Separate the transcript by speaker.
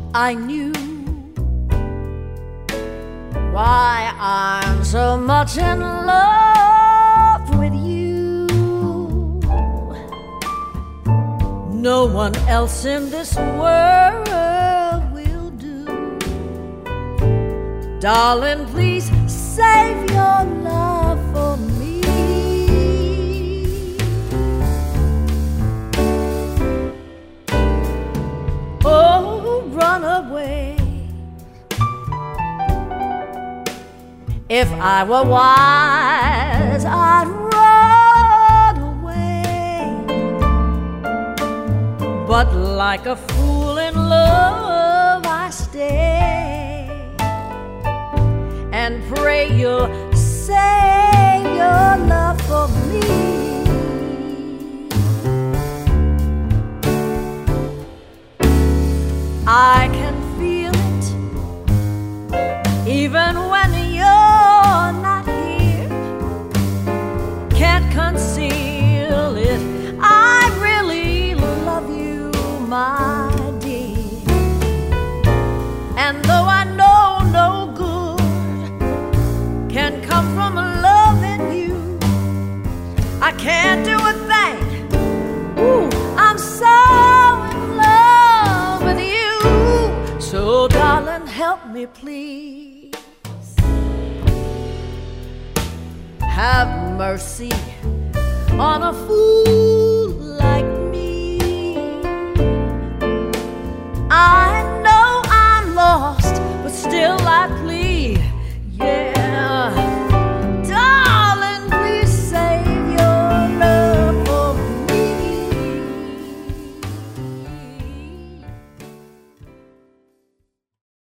Speaker 1: I knew why I'm so much in love with you. No one else in this world will do. Darling, please save your love for me. Oh, run away. If I were wise, I'd run away. But like a fool in love, I stay and pray you'll save your love for me. I can feel it even when you're not here. Can't conceal it. I really love you, my dear. And though I know no good can come from loving you, I can't do a thing. Ooh, I'm so in love with you. So darling, help me please. Have mercy on a fool